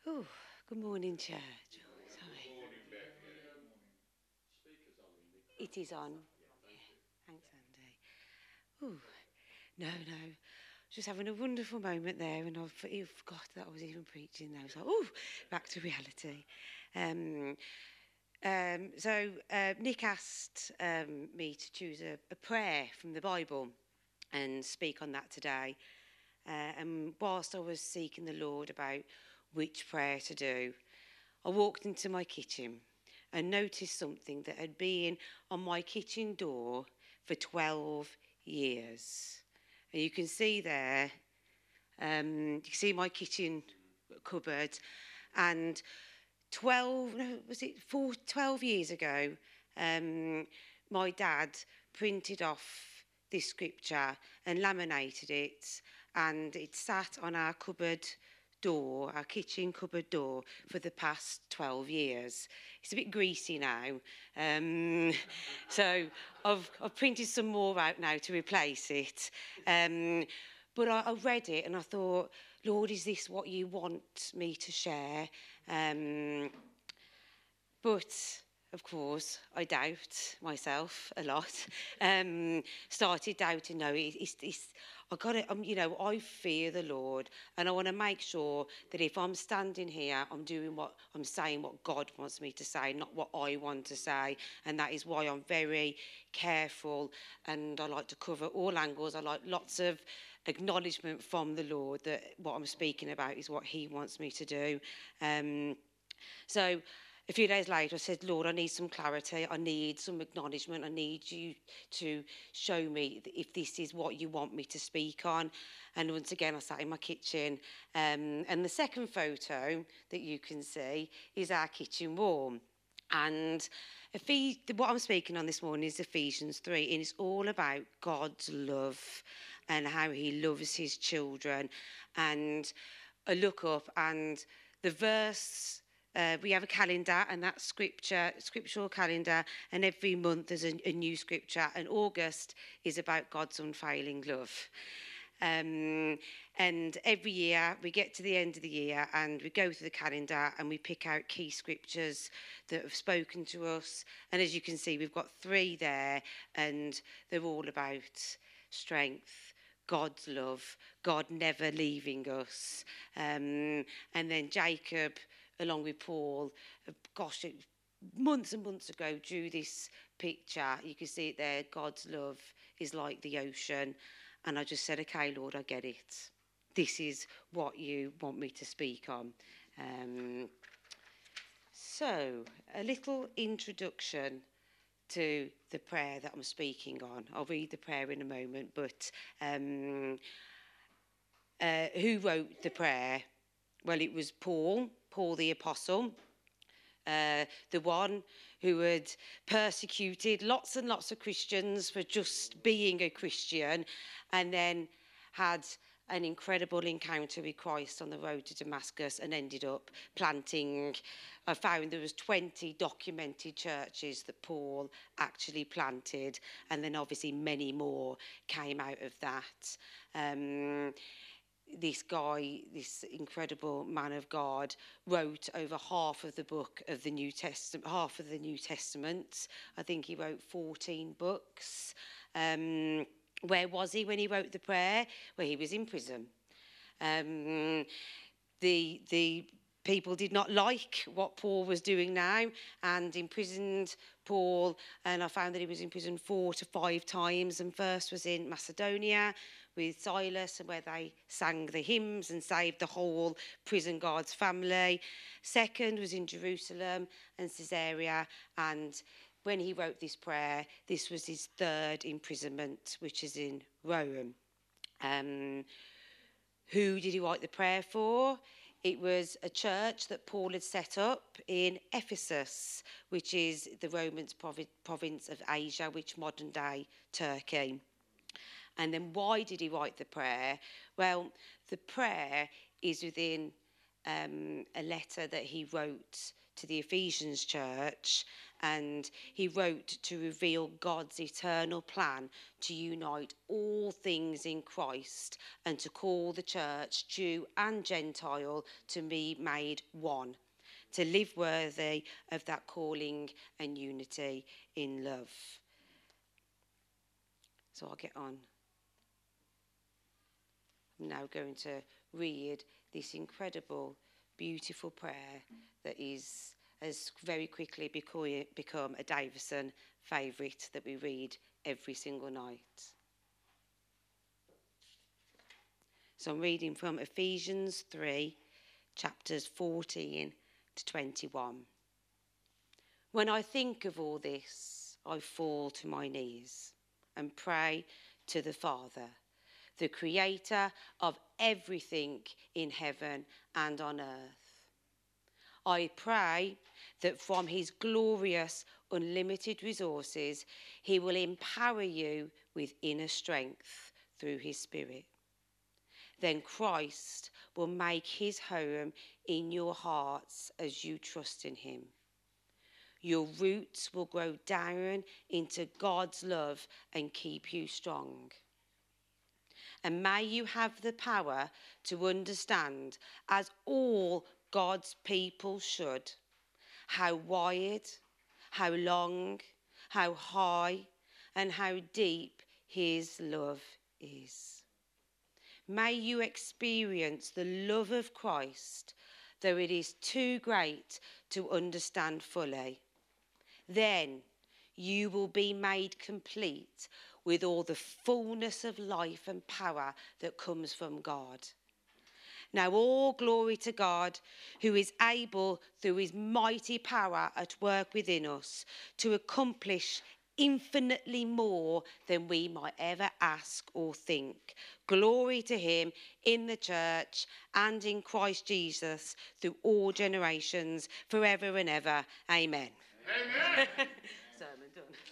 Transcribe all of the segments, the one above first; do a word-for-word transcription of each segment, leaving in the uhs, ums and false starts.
Oh, good morning, church. Oh, sorry. It is on. Yeah. Thanks, Andy. Oh, no, no. Just having a wonderful moment there, and I've forgot that I was even preaching now. So, oh, back to reality. Um, um, so, uh, Nick asked um, me to choose a, a prayer from the Bible and speak on that today. Uh, and whilst I was seeking the Lord about which prayer to do, I walked into my kitchen and noticed something that had been on my kitchen door for twelve years. And you can see there, um, you can see my kitchen cupboard, and twelve, no, was it four, twelve years ago, um, my dad printed off this scripture and laminated it, and it sat on our cupboard door, our kitchen cupboard door, for the past twelve years. It's a bit greasy now, um, so I've, I've printed some more out now to replace it. Um, but I, I read it and I thought, Lord, is this what you want me to share? Um, but, of course, I doubt myself a lot. Um, started doubting, no, it, it's, it's, I got it, um, you know, I fear the Lord, and I want to make sure that if I'm standing here, I'm doing what I'm saying, what God wants me to say, not what I want to say. And that is why I'm very careful, and I like to cover all angles. I like lots of acknowledgement from the Lord that what I'm speaking about is what he wants me to do. Um, so a few days later, I said, Lord, I need some clarity. I need some acknowledgement. I need you to show me if this is what you want me to speak on. And once again, I sat in my kitchen. Um, and the second photo that you can see is our kitchen wall. And Ephes- what I'm speaking on this morning is Ephesians three, and it's all about God's love and how he loves his children. And I look up, and the verse, uh, we have a calendar, and that's scripture, scriptural calendar, and every month there's a, a new scripture, and August is about God's unfailing love. Um, and every year we get to the end of the year and we go through the calendar and we pick out key scriptures that have spoken to us. And as you can see, we've got three there, and they're all about strength, God's love, God never leaving us. Um, and then Jacob, along with Paul, uh, gosh, it, months and months ago, drew this picture. You can see it there. God's love is like the ocean. And I just said, okay, Lord, I get it. This is what you want me to speak on. Um, so, a little introduction to the prayer that I'm speaking on. I'll read the prayer in a moment, but um, uh, who wrote the prayer? Well, it was Paul, Paul the Apostle, uh, the one who had persecuted lots and lots of Christians for just being a Christian, and then had an incredible encounter with Christ on the road to Damascus and ended up planting. I found there was twenty documented churches that Paul actually planted, and then obviously many more came out of that. Um, this guy, this incredible man of God, wrote over half of the book of the New Testament, half of the New Testament. I think he wrote fourteen books. Um, where was he when he wrote the prayer? Well, he was in prison. Um, the the people did not like what Paul was doing now and imprisoned Paul, and I found that he was in prison four to five times. And first was in Macedonia with Silas, and where they sang the hymns and saved the whole prison guard's family. Second was in Jerusalem and Caesarea, and when he wrote this prayer, this was his third imprisonment, which is in Rome. Um, who did he write the prayer for? It was a church that Paul had set up in Ephesus, which is the Roman province of Asia, which modern day Turkey. And then why did he write the prayer? Well, the prayer is within um, a letter that he wrote to the Ephesians church, and he wrote to reveal God's eternal plan to unite all things in Christ and to call the church, Jew and Gentile, to be made one, to live worthy of that calling and unity in love. So I'll get on. I'm now going to read this incredible, beautiful prayer that is has very quickly become a Davison favourite that we read every single night. So I'm reading from Ephesians three, chapters fourteen to twenty-one. When I think of all this, I fall to my knees and pray to the Father, the creator of everything in heaven and on earth. I pray that from his glorious, unlimited resources, he will empower you with inner strength through his Spirit. Then Christ will make his home in your hearts as you trust in him. Your roots will grow down into God's love and keep you strong. And may you have the power to understand, as all God's people should, how wide, how long, how high, and how deep his love is. May you experience the love of Christ, though it is too great to understand fully. Then you will be made complete with all the fullness of life and power that comes from God. Now all glory to God, who is able, through his mighty power at work within us, to accomplish infinitely more than we might ever ask or think. Glory to him in the church and in Christ Jesus through all generations, forever and ever. Amen. Amen. Sermon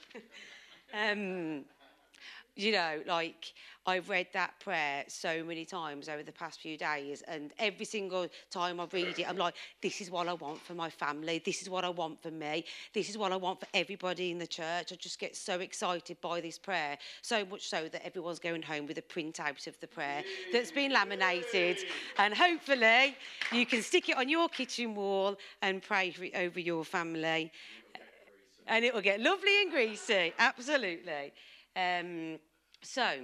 done. um, you know, like, I've read that prayer so many times over the past few days, and every single time I read it, I'm like, this is what I want for my family. This is what I want for me. This is what I want for everybody in the church. I just get so excited by this prayer, so much so that everyone's going home with a printout of the prayer that's been laminated, and hopefully you can stick it on your kitchen wall and pray for it over your family. And it will get lovely and greasy, absolutely. Um, so,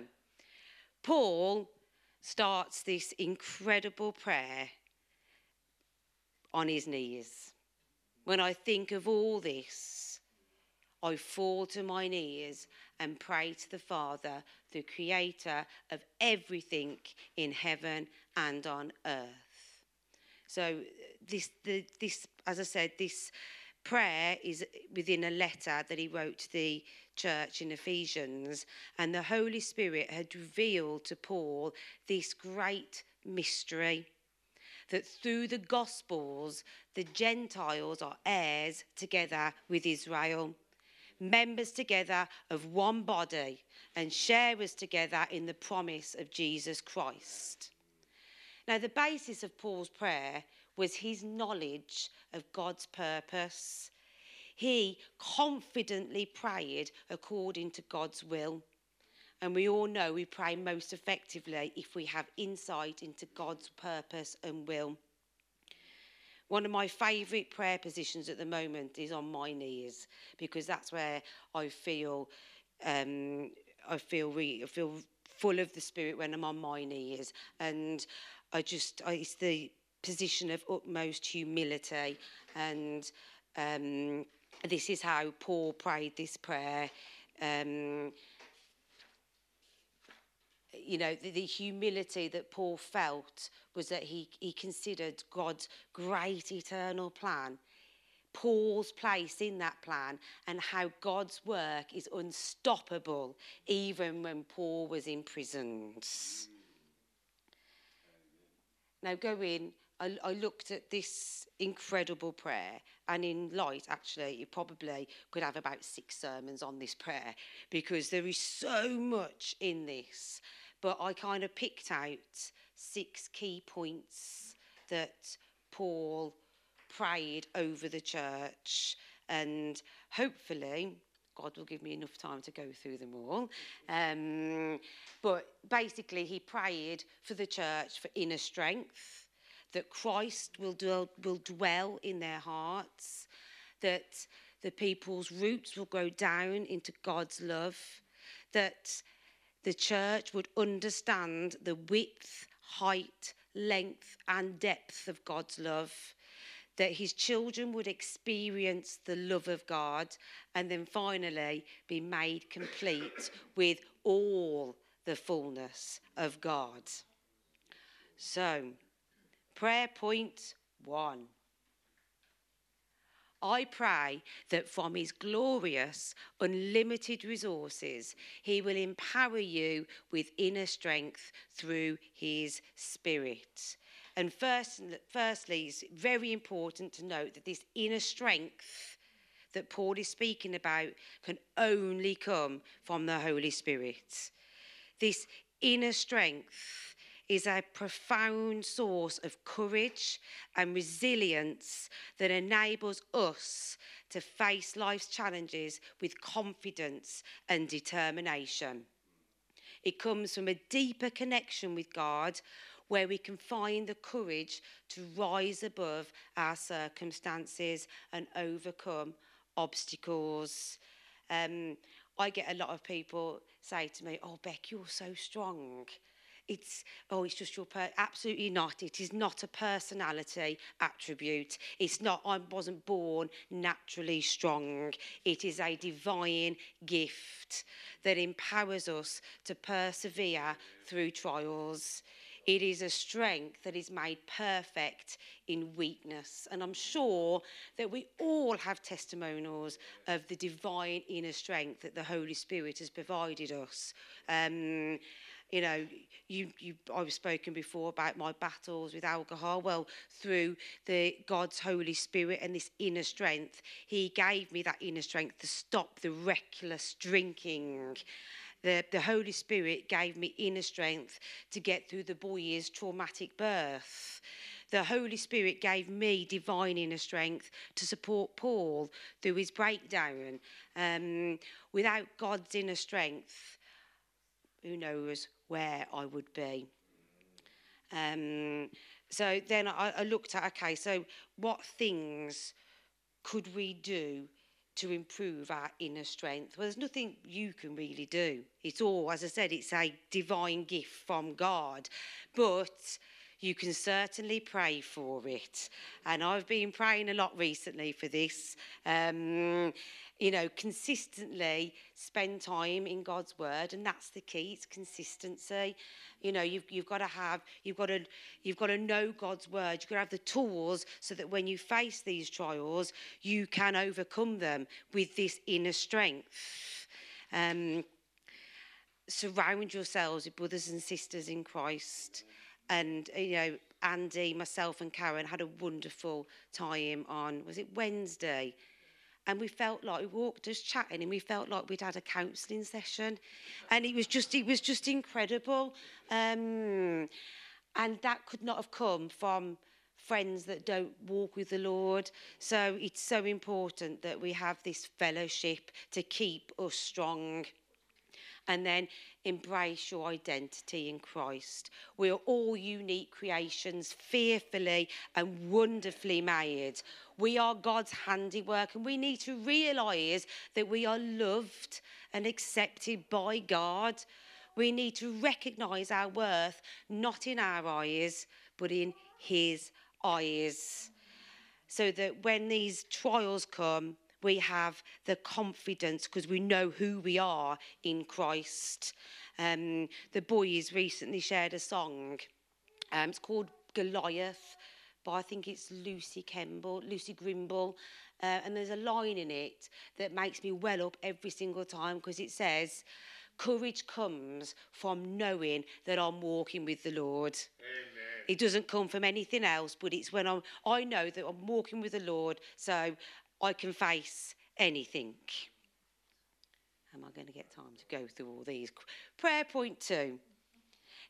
Paul starts this incredible prayer on his knees. When I think of all this, I fall to my knees and pray to the Father, the creator of everything in heaven and on earth. So this, the, this, as I said, this prayer is within a letter that he wrote to the church in Ephesians, and the Holy Spirit had revealed to Paul this great mystery, that through the Gospels the Gentiles are heirs together with Israel, members together of one body and sharers together in the promise of Jesus Christ. Now, the basis of Paul's prayer was his knowledge of God's purpose. He confidently prayed according to God's will. And we all know we pray most effectively if we have insight into God's purpose and will. One of my favourite prayer positions at the moment is on my knees, because that's where I feel um, I feel re- I feel full of the Spirit when I'm on my knees, and I just I, it's the position of utmost humility, and um, this is how Paul prayed this prayer. Um, you know, the, the humility that Paul felt was that he, he considered God's great eternal plan, Paul's place in that plan, and how God's work is unstoppable even when Paul was imprisoned. Now, going, I, I looked at this incredible prayer, and in light, actually, you probably could have about six sermons on this prayer, because there is so much in this. But I kind of picked out six key points that Paul prayed over the church, and hopefully God will give me enough time to go through them all. Um, but basically, he prayed for the church for inner strength, that Christ will dwell, will dwell in their hearts, that the people's roots will go down into God's love, that the church would understand the width, height, length, and depth of God's love, that his children would experience the love of God, and then finally be made complete with all the fullness of God. So, prayer point one. I pray that from his glorious, unlimited resources, he will empower you with inner strength through his Spirit. And first, firstly, it's very important to note that this inner strength that Paul is speaking about can only come from the Holy Spirit. This inner strength is a profound source of courage and resilience that enables us to face life's challenges with confidence and determination. It comes from a deeper connection with God, where we can find the courage to rise above our circumstances and overcome obstacles. Um, I get a lot of people say to me, "Oh, Beck, you're so strong." It's, oh, it's just your, per-. Absolutely not. It is not a personality attribute. It's not, I wasn't born naturally strong. It is a divine gift that empowers us to persevere through trials. It is a strength that is made perfect in weakness. And I'm sure that we all have testimonials of the divine inner strength that the Holy Spirit has provided us. Um, You know, you, you, I've spoken before about my battles with alcohol. Well, through the God's Holy Spirit and this inner strength, he gave me that inner strength to stop the reckless drinking. The, the Holy Spirit gave me inner strength to get through the boy's traumatic birth. The Holy Spirit gave me divine inner strength to support Paul through his breakdown. Um, without God's inner strength, who knows where I would be. Um, so then I, I looked at, okay, so what things could we do to improve our inner strength? Well, there's nothing you can really do. It's all, as I said, it's a divine gift from God. But you can certainly pray for it. And I've been praying a lot recently for this. Um, you know, consistently spend time in God's word, and that's the key. It's consistency. You know, you've you've got to have, you've got to, you've got to know God's word. You've got to have the tools so that when you face these trials, you can overcome them with this inner strength. Um, surround yourselves with brothers and sisters in Christ. And, you know, Andy, myself and Karen had a wonderful time on, was it Wednesday? And we felt like we walked just chatting, and we felt like we'd had a counselling session, and it was just it was just incredible. Um, and that could not have come from friends that don't walk with the Lord. So it's so important that we have this fellowship to keep us strong. And then embrace your identity in Christ. We are all unique creations, fearfully and wonderfully made. We are God's handiwork, and we need to realise that we are loved and accepted by God. We need to recognise our worth, not in our eyes, but in his eyes. So that when these trials come, we have the confidence because we know who we are in Christ. Um, the boys recently shared a song. Um, it's called Goliath, but I think it's Lucy Kemble, Lucy Grimble. Uh, and there's a line in it that makes me well up every single time, because it says, courage comes from knowing that I'm walking with the Lord. Amen. It doesn't come from anything else, but it's when I'm, I know that I'm walking with the Lord, so I can face anything. Am I going to get time to go through all these? Prayer point two.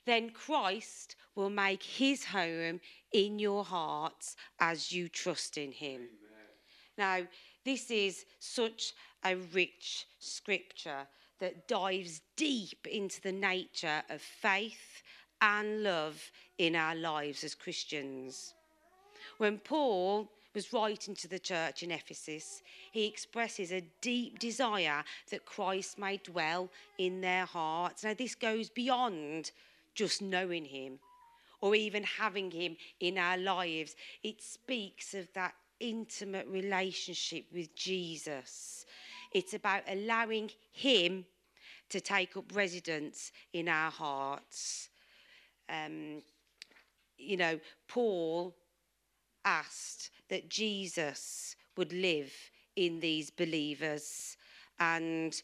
then Christ will make his home in your hearts as you trust in him. Amen. Now, this is such a rich scripture that dives deep into the nature of faith and love in our lives as Christians. When Paul was writing to the church in Ephesus, he expresses a deep desire that Christ may dwell in their hearts. Now, this goes beyond just knowing him or even having him in our lives. It speaks of that intimate relationship with Jesus. It's about allowing him to take up residence in our hearts. Um, you know, Paul asked that Jesus would live in these believers, and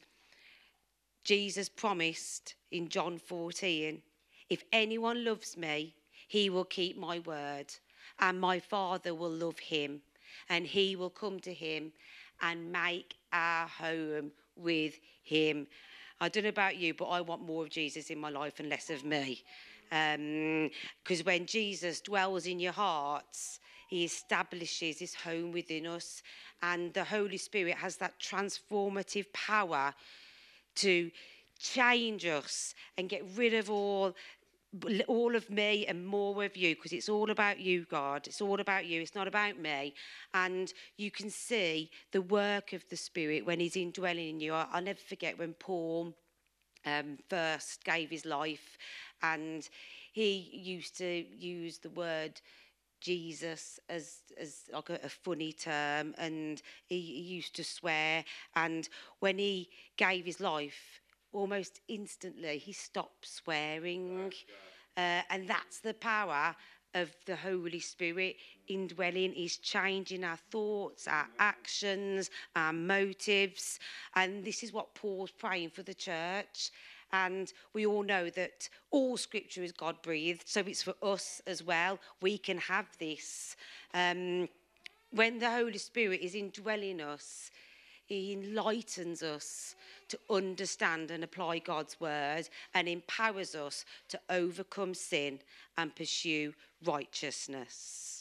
Jesus promised in John fourteen, if anyone loves me, he will keep my word, and my Father will love him, and he will come to him and make our home with him. I don't know about you, but I want more of Jesus in my life and less of me. Because um, when Jesus dwells in your hearts, he establishes his home within us, and the Holy Spirit has that transformative power to change us and get rid of all all of me and more of you, because it's all about you, God. It's all about you. It's not about me. And you can see the work of the Spirit when he's indwelling in you. I, I'll never forget when Paul um, first gave his life, and he used to use the word Jesus as as like a, a funny term, and he, he used to swear. And when he gave his life, almost instantly he stopped swearing. Uh, and that's the power of the Holy Spirit indwelling. Is changing our thoughts, our actions, our motives. And this is what Paul's praying for the church. And we all know that all scripture is God-breathed, so it's for us as well. We can have this. Um, when the Holy Spirit is indwelling us, he enlightens us to understand and apply God's word, and empowers us to overcome sin and pursue righteousness.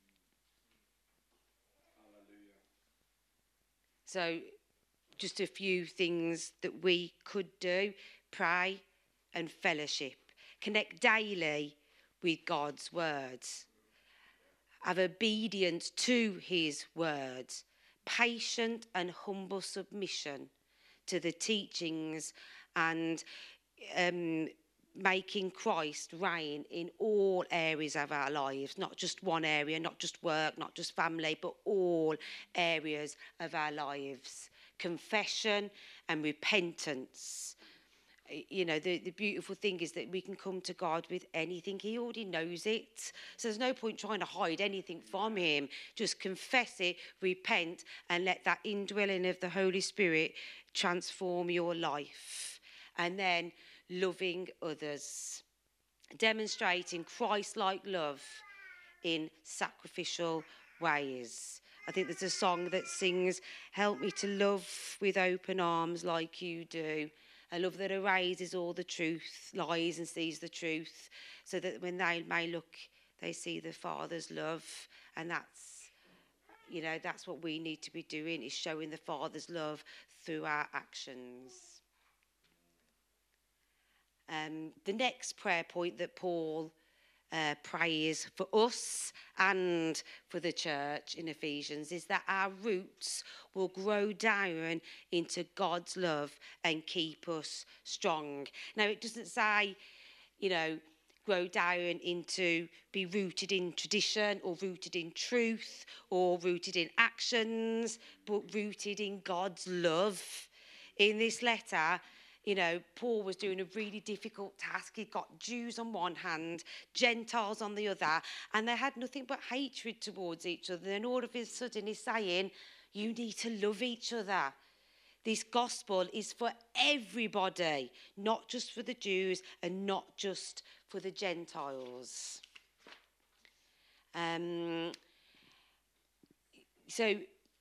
Hallelujah. So, just a few things that we could do: pray and fellowship, connect daily with God's words, have obedience to his words, patient and humble submission to the teachings, and um, making Christ reign in all areas of our lives, not just one area, not just work, not just family, but all areas of our lives. Confession and repentance. You know, the, the beautiful thing is that we can come to God with anything. He already knows it. So there's no point trying to hide anything from him. Just confess it, repent, and let that indwelling of the Holy Spirit transform your life. And then loving others. Demonstrating Christ-like love in sacrificial ways. I think there's a song that sings, help me to love with open arms like you do. A love that erases all the truth, lies and sees the truth, so that when they may look, they see the Father's love. And that's, you know, that's what we need to be doing, is showing the Father's love through our actions. Um, the next prayer point that Paul uh, prays for us and for the church in Ephesians is that our roots will grow down into God's love and keep us strong. Now, it doesn't say, you know, grow down into be rooted in tradition or rooted in truth or rooted in actions, but rooted in God's love. In this letter, you know, Paul was doing a really difficult task. He'd got Jews on one hand, Gentiles on the other, and they had nothing but hatred towards each other. And all of a sudden he's saying, you need to love each other. This gospel is for everybody, not just for the Jews and not just for the Gentiles. Um, so,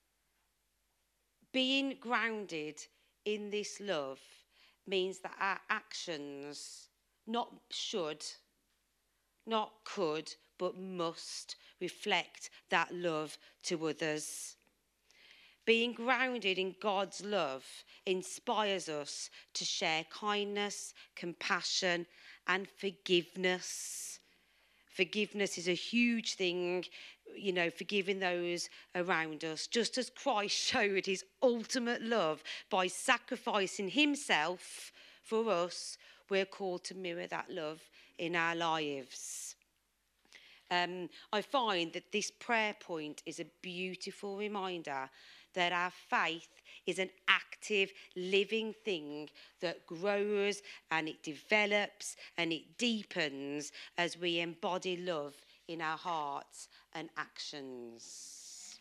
being grounded in this love means that our actions not should, not could, but must reflect that love to others. Being grounded in God's love inspires us to share kindness, compassion, and forgiveness. Forgiveness is a huge thing, you know, forgiving those around us. Just as Christ showed his ultimate love by sacrificing himself for us, we're called to mirror that love in our lives. Um, I find that this prayer point is a beautiful reminder that our faith is an active, living thing that grows and it develops and it deepens as we embody love in our hearts and actions.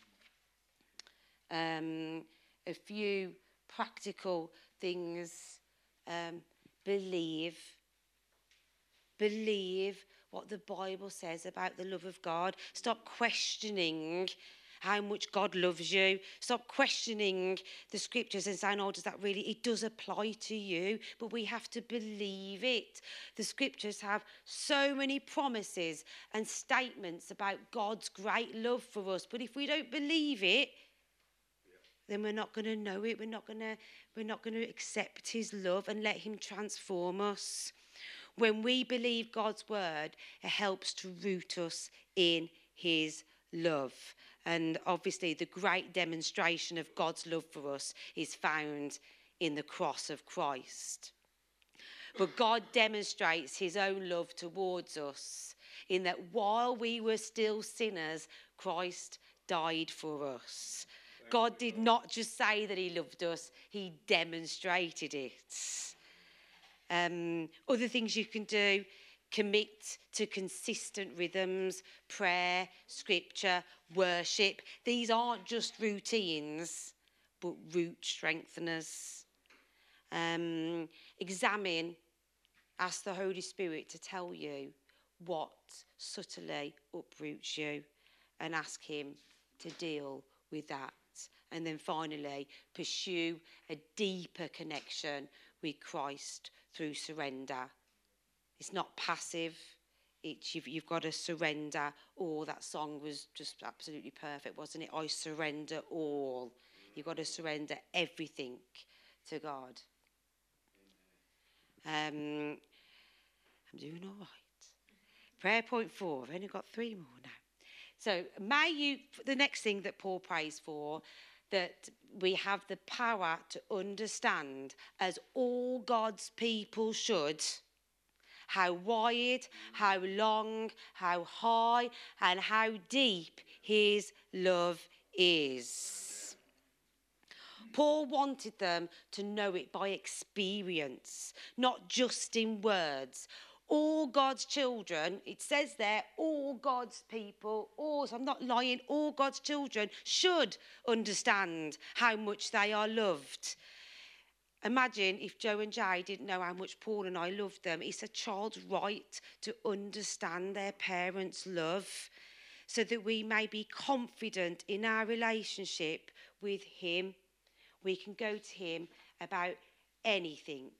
Um, a few practical things. Um, believe. Believe what the Bible says about the love of God. Stop questioning how much God loves you. Stop questioning the scriptures and saying, oh, does that really, it does apply to you, but we have to believe it. The scriptures have so many promises and statements about God's great love for us, but if we don't believe it, then we're not going to know it. We're not going to, we're not going to accept his love and let him transform us. When we believe God's word, it helps to root us in his love. And obviously, the great demonstration of God's love for us is found in the cross of Christ. But God demonstrates his own love towards us in that while we were still sinners, Christ died for us. God did not just say that he loved us, he demonstrated it. Um, other things you can do, commit to consistent rhythms, prayer, scripture, worship. These aren't just routines, but root strengtheners. Um, examine, ask the Holy Spirit to tell you what subtly uproots you and ask him to deal with that. And then finally, pursue a deeper connection with Christ through surrender. It's not passive. It's, you've, you've got to surrender all. That song was just absolutely perfect, wasn't it? I surrender all. You've got to surrender everything to God. Um, I'm doing all right. Prayer point four. I've only got three more now. So may you, the next thing that Paul prays for, that we have the power to understand, as all God's people should, how wide, how long, how high, and how deep his love is. Paul wanted them to know it by experience, not just in words. All God's children, it says there, all God's people, all, so I'm not lying, all God's children should understand how much they are loved. Imagine if Joe and Jay didn't know how much Paul and I loved them. It's a child's right to understand their parents' love so that we may be confident in our relationship with him. We can go to him about anything.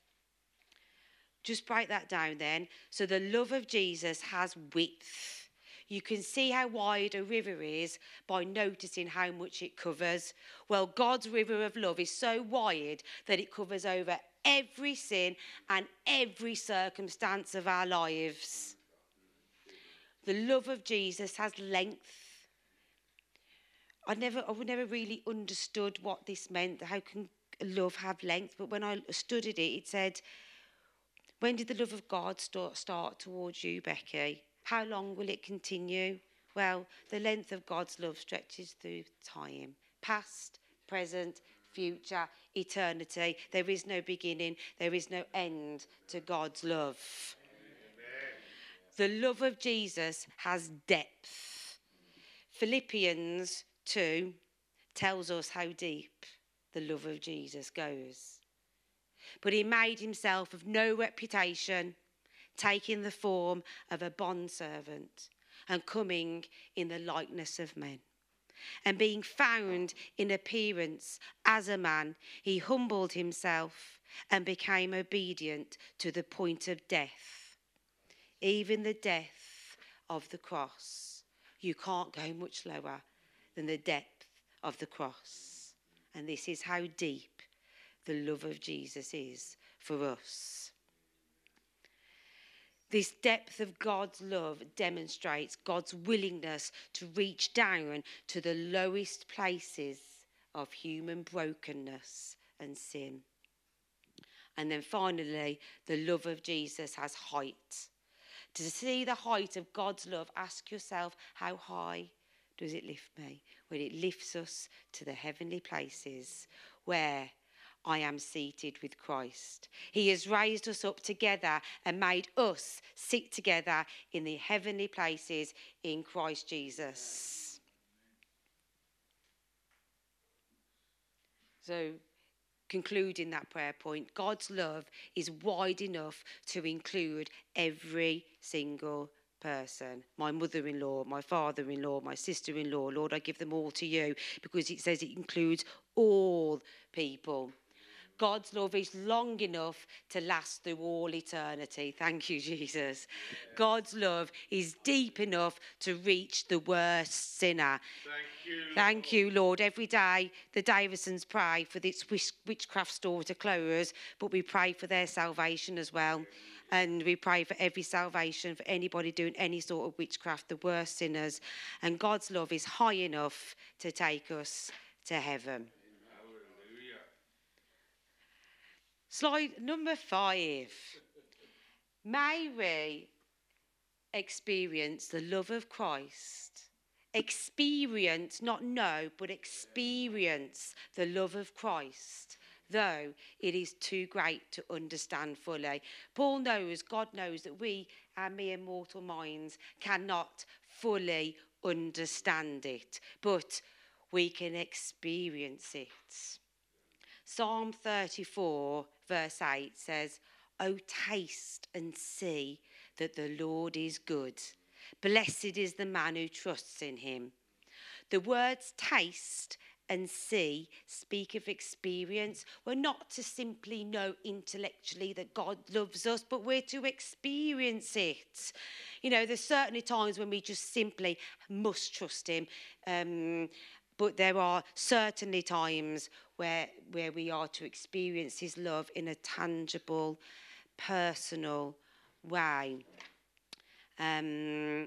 Just break that down then. So the love of Jesus has width. You can see how wide a river is by noticing how much it covers. Well, God's river of love is so wide that it covers over every sin and every circumstance of our lives. The love of Jesus has length. I never, I never really understood what this meant. How can love have length? But when I studied it, it said, when did the love of God start, start towards you, Becky? How long will it continue? Well, the length of God's love stretches through time. Past, present, future, eternity. There is no beginning. There is no end to God's love. Amen. The love of Jesus has depth. Philippians two tells us how deep the love of Jesus goes. But he made himself of no reputation, taking the form of a bondservant and coming in the likeness of men. And being found in appearance as a man, he humbled himself and became obedient to the point of death, even the death of the cross. You can't go much lower than the depth of the cross. And this is how deep the love of Jesus is for us. This depth of God's love demonstrates God's willingness to reach down to the lowest places of human brokenness and sin. And then finally, the love of Jesus has height. To see the height of God's love, ask yourself, how high does it lift me? Well, it lifts us to the heavenly places where I am seated with Christ. He has raised us up together and made us sit together in the heavenly places in Christ Jesus. So, concluding that prayer point, God's love is wide enough to include every single person. My mother-in-law, my father-in-law, my sister-in-law. Lord, I give them all to you because it says it includes all people. God's love is long enough to last through all eternity. Thank you, Jesus. God's love is deep enough to reach the worst sinner. Thank you, Lord. Thank you, Lord. Every day, the Davisons pray for this witchcraft store to close, but we pray for their salvation as well. And we pray for every salvation, for anybody doing any sort of witchcraft, the worst sinners. And God's love is high enough to take us to heaven. Slide number five. May we experience the love of Christ. Experience, not know, but experience the love of Christ, though it is too great to understand fully. Paul knows, God knows that we, our mere mortal minds, cannot fully understand it, but we can experience it. Psalm thirty-four, verse eight says, "O taste and see that the Lord is good. Blessed is the man who trusts in him." The words taste and see speak of experience. We're not to simply know intellectually that God loves us, but we're to experience it. You know, there's certainly times when we just simply must trust him. Um, But there are certainly times where, where we are to experience his love in a tangible, personal way. Um,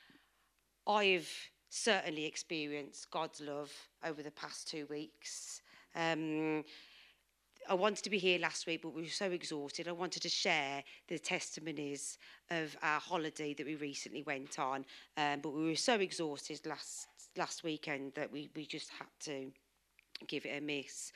I've certainly experienced God's love over the past two weeks. Um, I wanted to be here last week, but we were so exhausted. I wanted to share the testimonies of our holiday that we recently went on, um, but we were so exhausted last last weekend that we, we just had to give it a miss.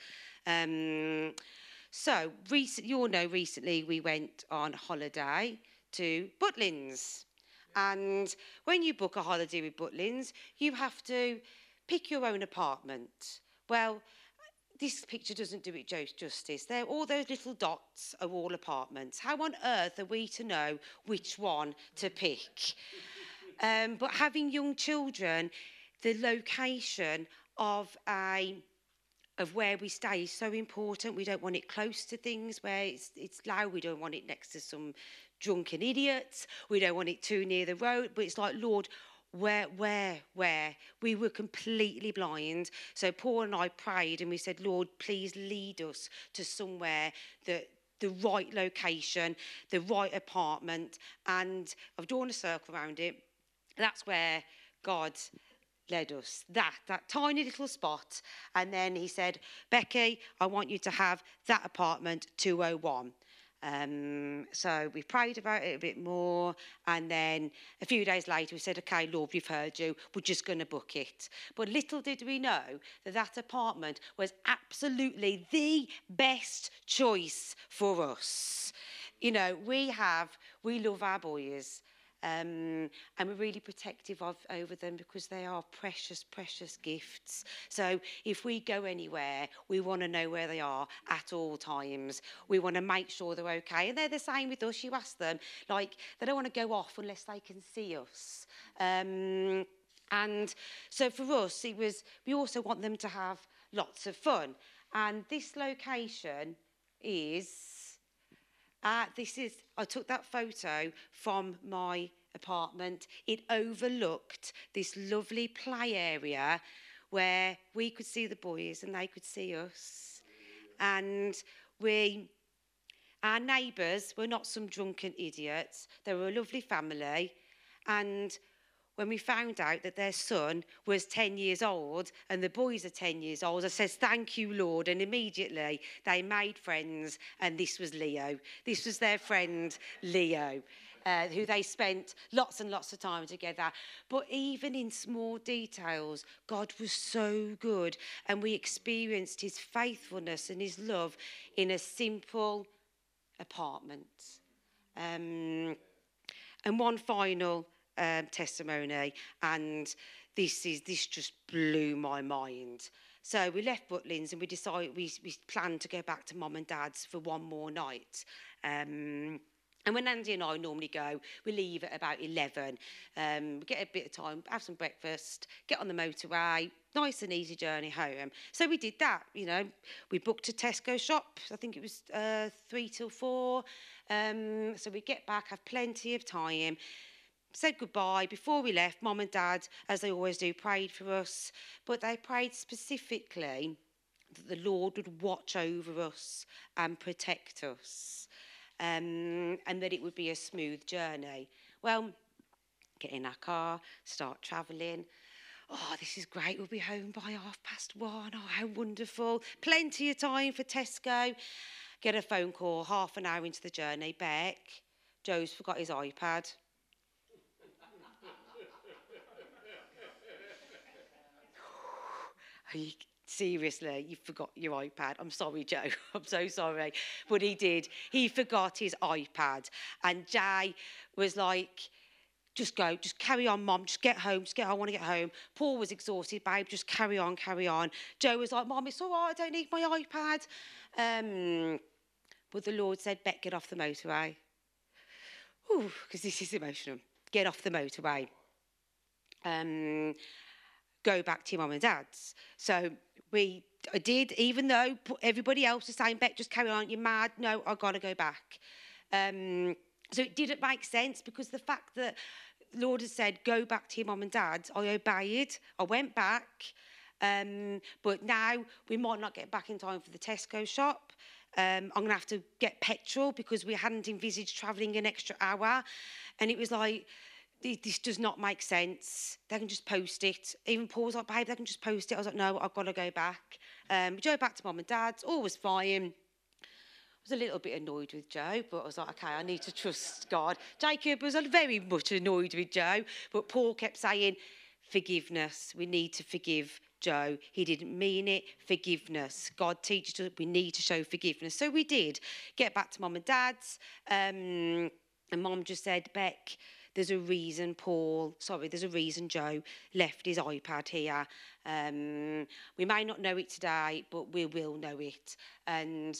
Um, so, recent, you all know recently we went on holiday to Butlins. And when you book a holiday with Butlins, you have to pick your own apartment. Well, this picture doesn't do it justice. There, all those little dots are all apartments. How on earth are we to know which one to pick? Um, but having young children, the location of a of where we stay is so important. We don't want it close to things where it's, it's loud. We don't want it next to some drunken idiots. We don't want it too near the road. But it's like, Lord, where, where, where? We were completely blind. So Paul and I prayed and we said, Lord, please lead us to somewhere that the right location, the right apartment. And I've drawn a circle around it. That's where God led us, that, that tiny little spot. And then he said, Becky, I want you to have that apartment two oh one. Um, so we prayed about it a bit more. And then a few days later, we said, OK, Lord, we've heard you. We're just going to book it. But little did we know that that apartment was absolutely the best choice for us. You know, we have, we love our boys. Um, and we're really protective of over them because they are precious, precious gifts. So if we go anywhere, we want to know where they are at all times. We want to make sure they're okay. And they're the same with us. You ask them, like, they don't want to go off unless they can see us. Um, and so for us, it was, we also want them to have lots of fun. And this location is, uh, this is, I took that photo from my apartment. It overlooked this lovely play area where we could see the boys and they could see us. And we, our neighbours were not some drunken idiots. They were a lovely family. And when we found out that their son was ten years old and the boys are ten years old, I said, thank you, Lord. And immediately they made friends, and this was Leo. This was their friend, Leo, uh, who they spent lots and lots of time together. But even in small details, God was so good, and we experienced his faithfulness and his love in a simple apartment. Um, and one final Um, testimony, and this is this just blew my mind. So we left Butlins and we decided we we planned to go back to Mum and Dad's for one more night. Um, and when Andy and I normally go, we leave at about eleven. Um, we get a bit of time, have some breakfast, get on the motorway, nice and easy journey home. So we did that. You know, we booked a Tesco shop. I think it was uh, three till four. Um, so we get back, have plenty of time. Said goodbye. Before we left, Mum and Dad, as they always do, prayed for us. But they prayed specifically that the Lord would watch over us and protect us, um, and that it would be a smooth journey. Well, get in our car, start travelling. Oh, this is great. We'll be home by half past one. Oh, how wonderful. Plenty of time for Tesco. Get a phone call half an hour into the journey. Beck, Joe's forgot his iPad. You, seriously, you forgot your iPad. I'm sorry, Joe. I'm so sorry. But he did. He forgot his iPad. And Jay was like, just go, just carry on, Mum. Just get home. Just get home. I want to get home. Paul was exhausted, babe. Just carry on, carry on. Joe was like, Mum, it's all right. I don't need my iPad. Um, but the Lord said, Bet, get off the motorway. Ooh, because this is emotional. Get off the motorway. Um... Go back to your mum and dad's. So we, I did, even though everybody else was saying, Beck, just carry on, you're mad. No, I've got to go back. Um, so it didn't make sense, because the fact that the Lord has said, go back to your mum and dad's, I obeyed. I went back. Um, but now we might not get back in time for the Tesco shop. Um, I'm going to have to get petrol, because we hadn't envisaged travelling an extra hour. And it was like, this does not make sense. They can just post it. Even Paul's like, babe, they can just post it. I was like, no, I've got to go back. Um, Joe back to Mum and Dad's, all was fine. I was a little bit annoyed with Joe, but I was like, okay, I need to trust God. Jacob was very much annoyed with Joe, but Paul kept saying, forgiveness. We need to forgive Joe. He didn't mean it. Forgiveness. God teaches us we need to show forgiveness. So we did. Get back to Mum and Dad's. Um, and Mum just said, Beck, there's a reason Paul, sorry, there's a reason Joe left his iPad here. Um, we may not know it today, but we will know it. And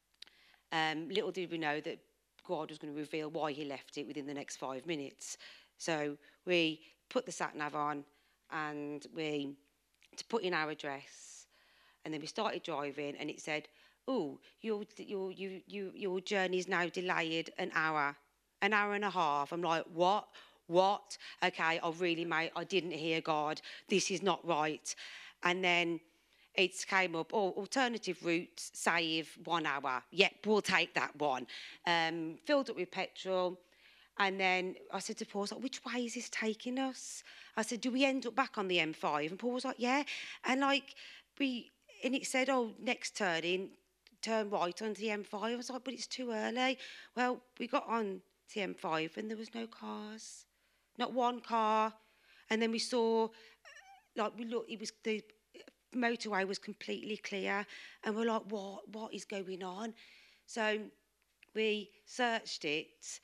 um, little did we know that God was going to reveal why he left it within the next five minutes. So we put the sat-nav on, and we to put in our address, and then we started driving, and it said, oh, your, your, your, your, your journey is now delayed an hour. An hour and a half. I'm like, what? What? Okay, I really, mate, I didn't hear God. This is not right. And then it came up, oh, alternative routes, save one hour. Yep, we'll take that one. Um, filled up with petrol. And then I said to Paul, I was like, which way is this taking us? I said, do we end up back on the M five? And Paul was like, yeah. And like, we, and it said, oh, next turning, turn right onto the M five. I was like, but it's too early. Well, we got on the M five and there was no cars, not one car. And then we saw, like, we looked, it was, the motorway was completely clear, and we're like, what what is going on? So we searched it.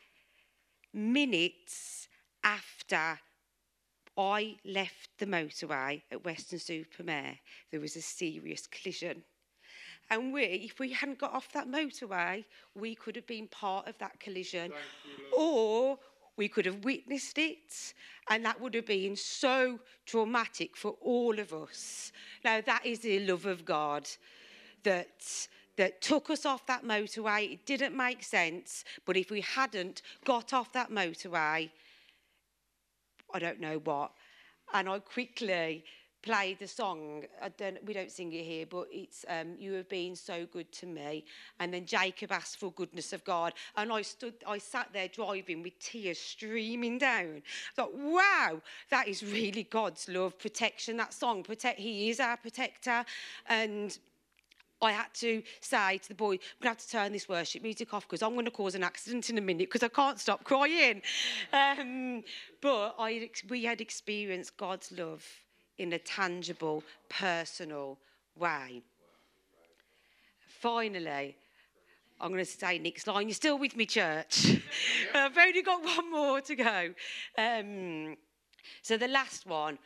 Minutes after I left the motorway at Weston-super-Mare, there was a serious collision. And we, if we hadn't got off that motorway, we could have been part of that collision. You, or we could have witnessed it, and that would have been so traumatic for all of us. Now, that is the love of God, that that took us off that motorway. It didn't make sense, but if we hadn't got off that motorway, I don't know what. And I quickly played the song. I don't, we don't sing it here, but it's um, You Have Been So Good to Me. And then Jacob asked for goodness of God. And I stood, I sat there driving with tears streaming down. I thought, wow, that is really God's love, protection. That song, protect. He is our protector. And I had to say to the boy, I'm going to have to turn this worship music off because I'm going to cause an accident in a minute because I can't stop crying. Um, but I, we had experienced God's love in a tangible, personal way. Finally, I'm going to say Nick's line. You're still with me, church? I've only got one more to go. Um, so the last one,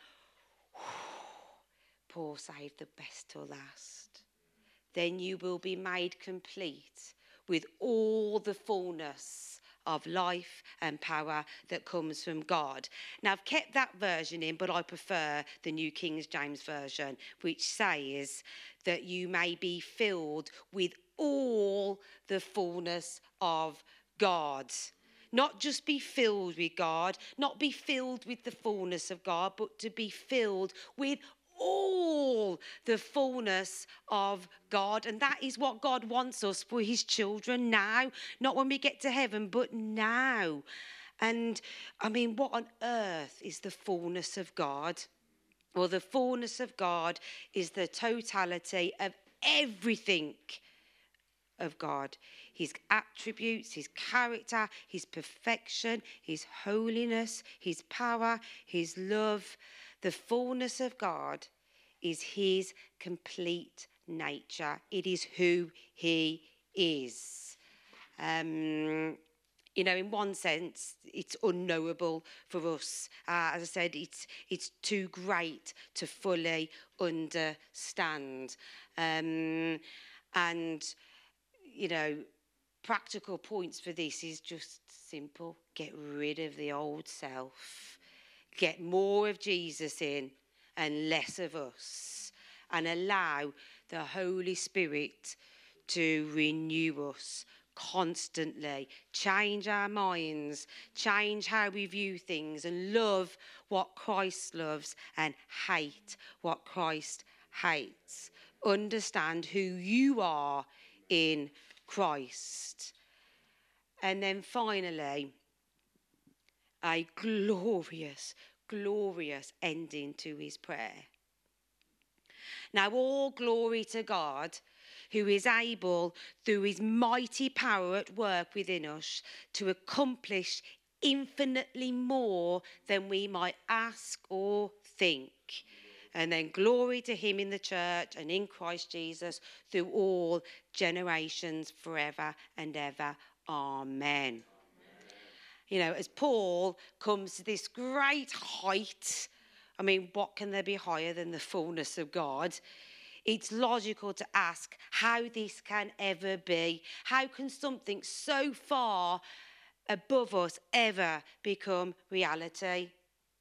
Paul saved the best till last. Then you will be made complete with all the fullness of life and power that comes from God. Now, I've kept that version in, but I prefer the New King James Version, which says that you may be filled with all the fullness of God. Not just be filled with God, not be filled with the fullness of God, but to be filled with all the fullness of God. And that is what God wants us for his children now, not when we get to heaven, but now. And I mean, what on earth is the fullness of God? Well, the fullness of God is the totality of everything of God. His attributes, his character, his perfection, his holiness, his power, his love. The fullness of God is his complete nature. It is who he is. Um, you know, in one sense, it's unknowable for us. Uh, as I said, it's it's too great to fully understand. Um, and, you know, practical points for this is just simple. Get rid of the old self. Get more of Jesus in and less of us. And allow the Holy Spirit to renew us constantly. Change our minds. Change how we view things. And love what Christ loves and hate what Christ hates. Understand who you are in Christ. And then finally, a glorious, glorious ending to his prayer. Now, all glory to God, who is able, through his mighty power at work within us, to accomplish infinitely more than we might ask or think. And then glory to him in the church and in Christ Jesus through all generations, forever and ever. Amen. You know, as Paul comes to this great height, I mean, what can there be higher than the fullness of God? It's logical to ask how this can ever be. How can something so far above us ever become reality?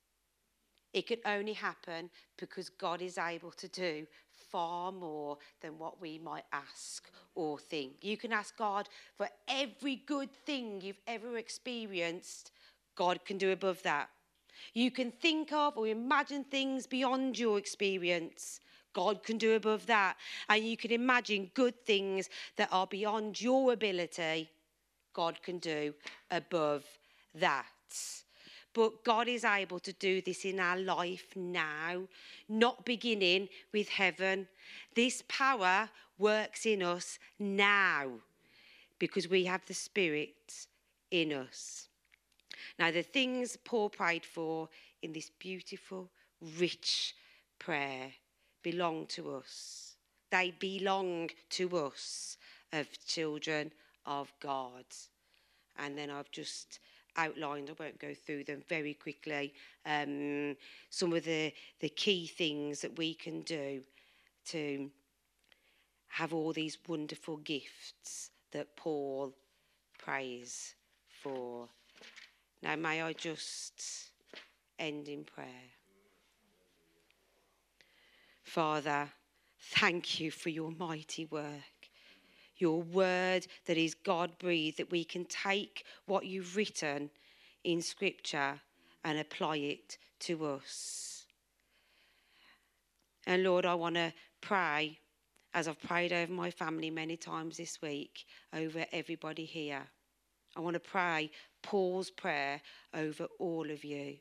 It can only happen because God is able to do far more than what we might ask or think. You can ask God for every good thing you've ever experienced. God can do above that. You can think of or imagine things beyond your experience. God can do above that. And you can imagine good things that are beyond your ability. God can do above that. But God is able to do this in our life now, not beginning with heaven. This power works in us now because we have the Spirit in us. Now, the things Paul prayed for in this beautiful, rich prayer belong to us. They belong to us as children of God. And then I've just outlined, I won't go through them very quickly, um, some of the, the key things that we can do to have all these wonderful gifts that Paul prays for. Now, may I just end in prayer. Father, thank you for your mighty work. your word that is God-breathed, that we can take what you've written in Scripture and apply it to us. And Lord, I want to pray, as I've prayed over my family many times this week, over everybody here. I want to pray Paul's prayer over all of you.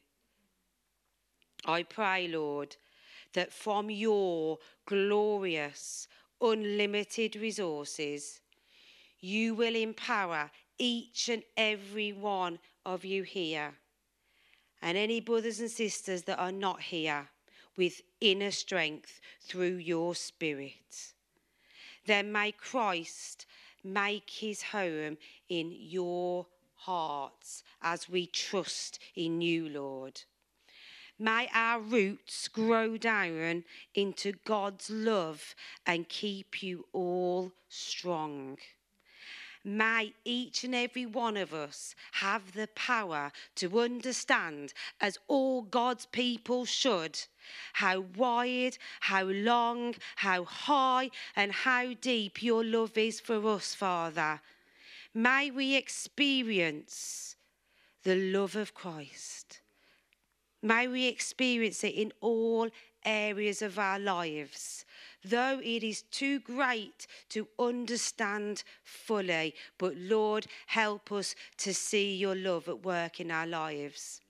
I pray, Lord, that from your glorious, unlimited resources, you will empower each and every one of you here, and any brothers and sisters that are not here, with inner strength through your Spirit. Then may Christ make his home in your hearts as we trust in you, Lord. May our roots grow down into God's love and keep you all strong. May each and every one of us have the power to understand, as all God's people should, how wide, how long, how high, and how deep your love is for us, Father. May we experience the love of Christ. May we experience it in all areas of our lives, though it is too great to understand fully. But Lord, help us to see your love at work in our lives.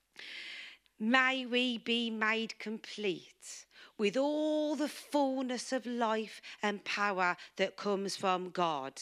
May we be made complete with all the fullness of life and power that comes from God.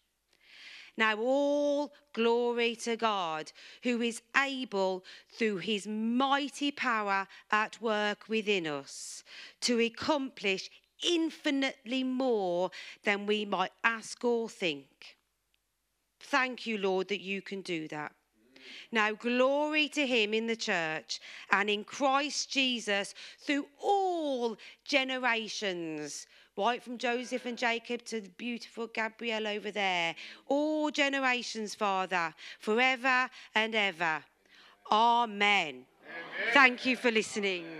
Now all glory to God, who is able, through his mighty power at work within us, to accomplish infinitely more than we might ask or think. Thank you, Lord, that you can do that. Now glory to him in the church and in Christ Jesus through all generations. Right from Joseph and Jacob to the beautiful Gabrielle over there. All generations, Father, forever and ever. Amen. Amen. Thank you for listening.